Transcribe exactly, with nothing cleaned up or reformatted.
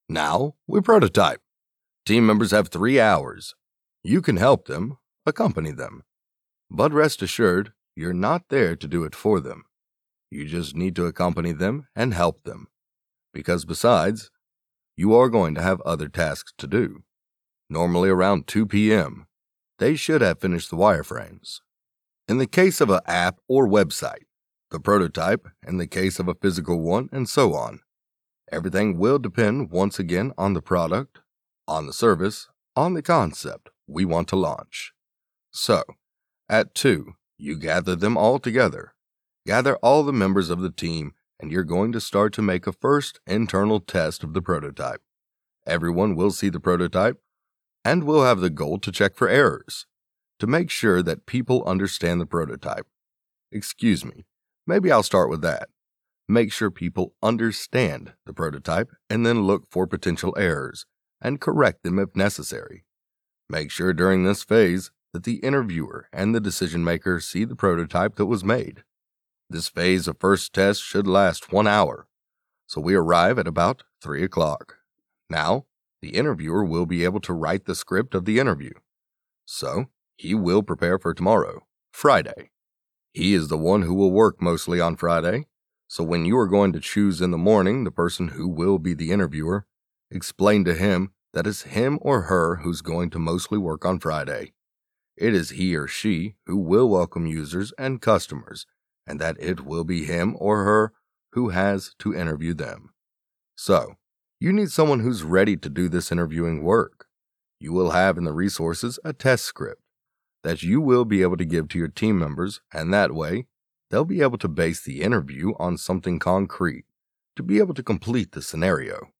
Now, we prototype. Team members have three hours. You can help them, accompany them. But rest assured, you're not there to do it for them. You just need to accompany them and help them. Because besides, you are going to have other tasks to do. Normally around two p.m., they should have finished the wireframes. In the case of an app or website, the prototype, in the case of a physical one, and so on. Everything will depend once again on the product, on the service, on the concept we want to launch. So, at two, you gather them all together. Gather all the members of the team, and you're going to start to make a first internal test of the prototype. Everyone will see the prototype, and we'll have the goal to check for errors, to make sure that people understand the prototype. Excuse me, maybe I'll start with that. Make sure people understand the prototype and then look for potential errors and correct them if necessary. Make sure during this phase that the interviewer and the decision maker see the prototype that was made. This phase of first test should last one hour, so we arrive at about three o'clock. Now, the interviewer will be able to write the script of the interview. So, he will prepare for tomorrow, Friday. He is the one who will work mostly on Friday. So when you are going to choose in the morning the person who will be the interviewer, explain to him that it's him or her who's going to mostly work on Friday. It is he or she who will welcome users and customers, and that it will be him or her who has to interview them. So, you need someone who's ready to do this interviewing work. You will have in the resources a test script that you will be able to give to your team members, and that way, they'll be able to base the interview on something concrete to be able to complete the scenario.